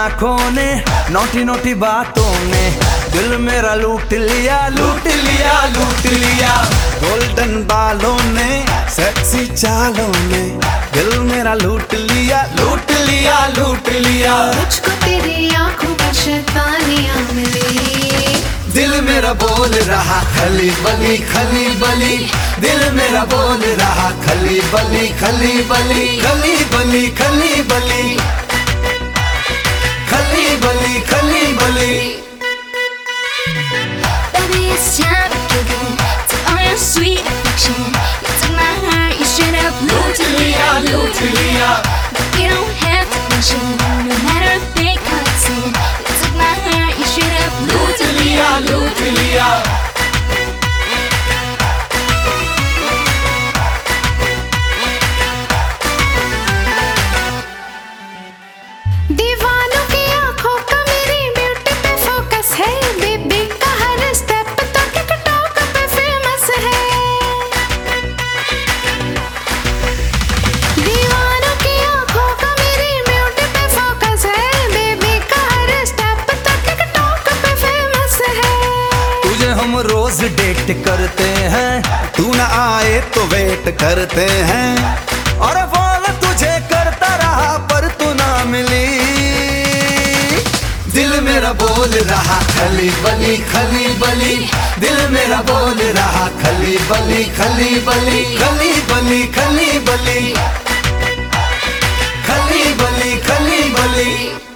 आंखों ने, naughty naughty बातों ने दिल मेरा लूट लिया, लूट लिया, लूट लिया। गोल्डन बालों ने, सेक्सी चालों ने दिल मेरा लूट लिया, लूट लिया, लूट लिया। मुझको तेरी आंखों में शैतानियां मिली, दिल मेरा बोल रहा खली बली, खली बली। दिल मेरा बोल रहा खली बली, खली बली, खली बली, खली बली, खली बली, खली बली। Baby, it's time to go to all your sweet affection. You took my heart, you straight up लूट लिया, लूट लिया। But you don't have to mention, no matter if they cut so. You took my heart, you straight up लूट लिया, लूट लिया। दीवानों की आंखों का मेरी ब्यूटी पे फोकस है, बेबी का हर स्टेप तो टिकटॉक पे फेमस है। दीवानों की आंखों का मेरी ब्यूटी पे फोकस है, बेबी का हर स्टेप तो टिकटॉक पे फेमस है। तुझे हम रोज डेट करते हैं, तू ना आए तो वेट करते हैं। और फोन तुझे करता रहा पर तू ना मिली। दिल मेरा बोल रहा खली बली, खली बली। दिल मेरा बोल रहा खली बली, खली बली, खली बली, खली बली, खली बली, खली बली।